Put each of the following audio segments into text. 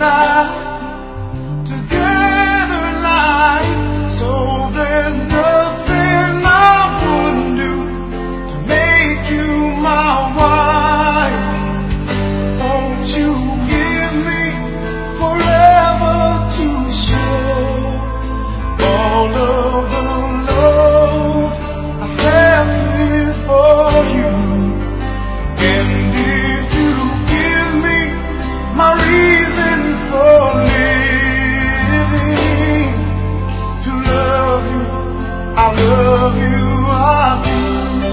life, together in life. So there's nothing I wouldn't do to make you my wife. Won't you give me forever to share all of the love I have here for you? And if you give me my reason for living, to love you, I love you, I do.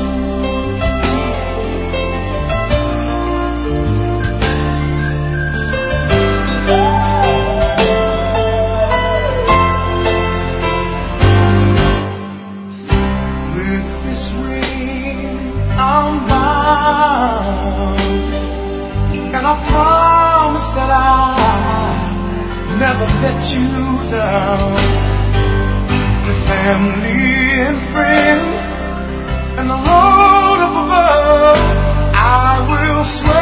With this ring I'm bound, and I promise that I'll never let you down. To family and friends and the Lord up above, I will swear